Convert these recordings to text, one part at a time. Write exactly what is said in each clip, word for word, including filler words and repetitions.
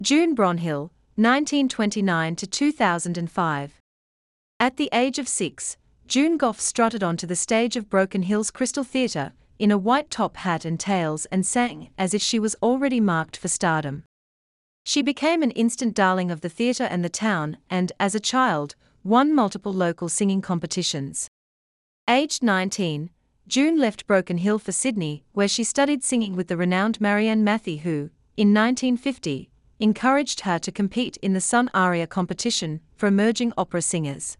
June Bronhill, nineteen twenty-nine to two thousand five. At the age of six, June Goff strutted onto the stage of Broken Hill's Crystal Theatre, in a white top hat and tails, and sang as if she was already marked for stardom. She became an instant darling of the theatre and the town, and, as a child, won multiple local singing competitions. Aged nineteen, June left Broken Hill for Sydney, where she studied singing with the renowned Marianne Mathey, who, in nineteen fifty, encouraged her to compete in the Sun Aria competition for emerging opera singers.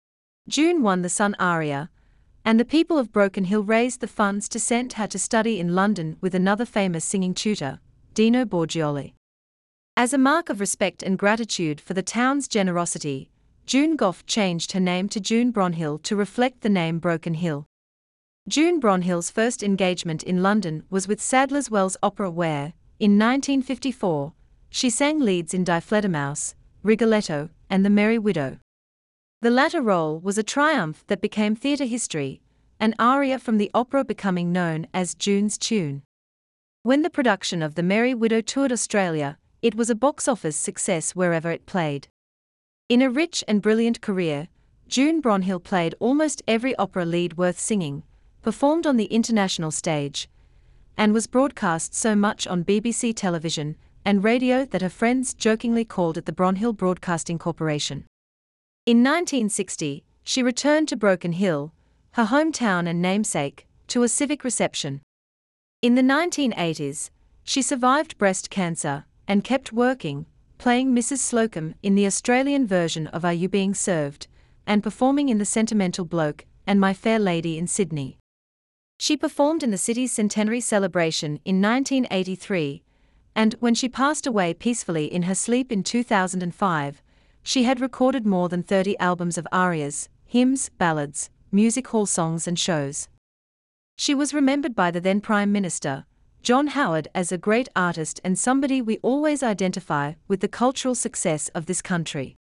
June won the Sun Aria, and the people of Broken Hill raised the funds to send her to study in London with another famous singing tutor, Dino Borgioli. As a mark of respect and gratitude for the town's generosity, June Goff changed her name to June Bronhill to reflect the name Broken Hill. June Bronhill's first engagement in London was with Sadler's Wells Opera, where, in nineteen fifty-four, she sang leads in Die Fledermaus, Rigoletto, and The Merry Widow. The latter role was a triumph that became theatre history, an aria from the opera becoming known as June's Tune. When the production of The Merry Widow toured Australia, it was a box office success wherever it played. In a rich and brilliant career, June Bronhill played almost every opera lead worth singing, performed on the international stage, and was broadcast so much on B B C television and radio that her friends jokingly called it the Bronhill Broadcasting Corporation. In nineteen sixty, she returned to Broken Hill, her hometown and namesake, to a civic reception. In the nineteen eighties, she survived breast cancer and kept working, playing Missus Slocum in the Australian version of Are You Being Served, and performing in The Sentimental Bloke and My Fair Lady in Sydney. She performed in the city's centenary celebration in nineteen eighty-three, and when she passed away peacefully in her sleep in two thousand five, she had recorded more than thirty albums of arias, hymns, ballads, music hall songs and shows. She was remembered by the then Prime Minister, John Howard, as a great artist and somebody we always identify with the cultural success of this country.